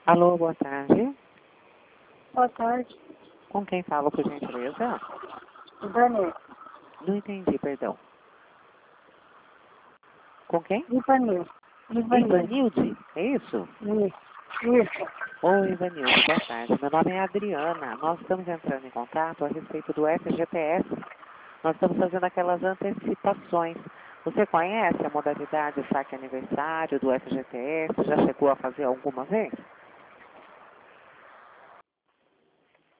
Alô, boa tarde. Boa tarde. Com quem falo, por gentileza? Ivanildo. Não entendi, perdão. Com quem? Ivanildo. Ivanilde, é isso? Isso. Oi, Ivanilde, boa tarde. Meu nome é Adriana. Nós estamos entrando em contato a respeito do FGTS. Nós estamos fazendo aquelas antecipações. Você conhece a modalidade saque aniversário do FGTS? Já chegou a fazer alguma vez?